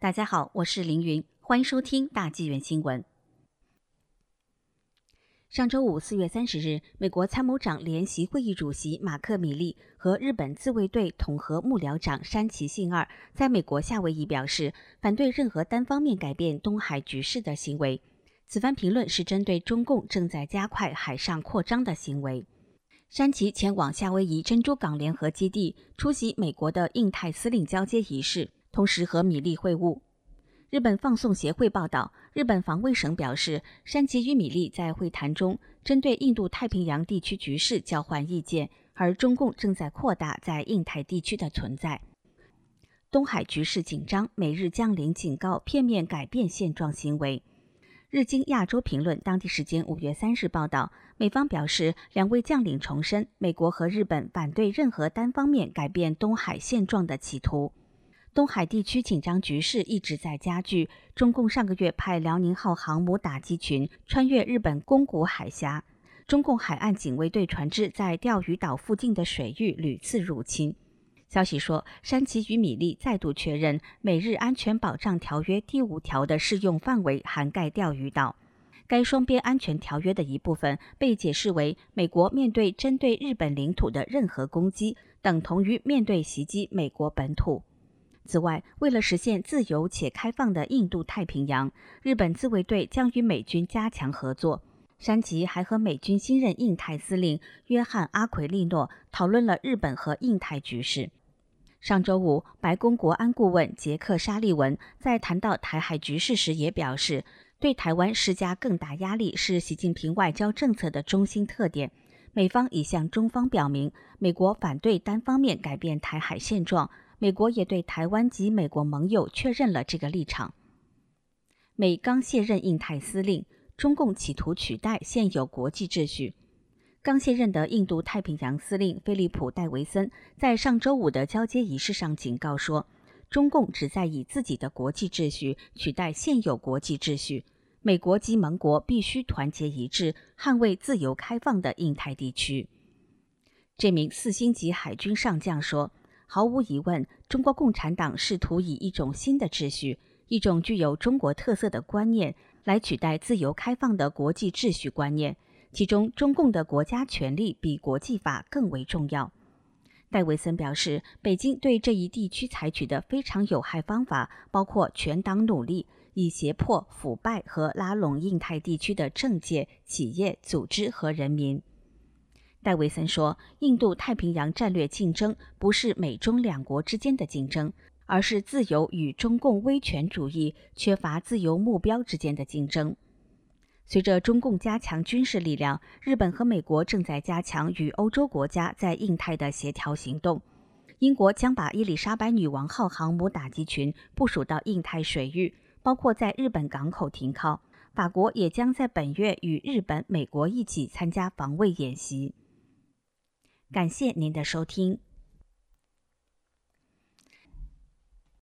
大家好，我是凌云，欢迎收听大纪元新闻。上周五4月30日，美国参谋长联席会议主席马克·米利和日本自卫队统合幕僚长山崎幸二在美国夏威夷表示，反对任何单方面改变东海局势的行为。此番评论是针对中共正在加快海上扩张的行为。山崎前往夏威夷珍珠港联合基地出席美国的印太司令交接仪式，同时和米利会晤。日本放送协会报道，日本防卫省表示，山崎与米利在会谈中针对印度太平洋地区局势交换意见，而中共正在扩大在印太地区的存在。东海局势紧张，美日将领警告片面改变现状行为。日经亚洲评论当地时间5月3日报道，美方表示，两位将领重申美国和日本反对任何单方面改变东海现状的企图。东海地区紧张局势一直在加剧，中共上个月派辽宁号航母打击群穿越日本宫古海峡，中共海岸警卫队船只在钓鱼岛附近的水域屡次入侵。消息说，山崎与米利再度确认美日安全保障条约第5条的适用范围涵盖钓鱼岛。该双边安全条约的一部分被解释为，美国面对针对日本领土的任何攻击，等同于面对袭击美国本土。此外，为了实现自由且开放的印度太平洋，日本自卫队将与美军加强合作。山崎还和美军新任印太司令约翰·阿奎利诺讨论了日本和印太局势。上周五，白宫国安顾问杰克·沙利文在谈到台海局势时也表示，对台湾施加更大压力是习近平外交政策的中心特点。美方已向中方表明，美国反对单方面改变台海现状，美国也对台湾及美国盟友确认了这个立场。美刚卸任印太司令，中共企图取代现有国际秩序。刚卸任的印度太平洋司令菲利普·戴维森在上周五的交接仪式上警告说，中共旨在以自己的国际秩序取代现有国际秩序，美国及盟国必须团结一致，捍卫自由开放的印太地区。这名4星级海军上将说，毫无疑问，中国共产党试图以一种新的秩序，一种具有中国特色的观念来取代自由开放的国际秩序观念，其中中共的国家权力比国际法更为重要。戴维森表示，北京对这一地区采取的非常有害方法包括全党努力，以胁迫、腐败和拉拢印太地区的政界、企业、组织和人民。戴维森说，印度太平洋战略竞争不是美中两国之间的竞争，而是自由与中共威权主义缺乏自由目标之间的竞争。随着中共加强军事力量，日本和美国正在加强与欧洲国家在印太的协调行动。英国将把伊丽莎白女王号航母打击群部署到印太水域，包括在日本港口停靠。法国也将在本月与日本、美国一起参加防卫演习。感谢您的收听。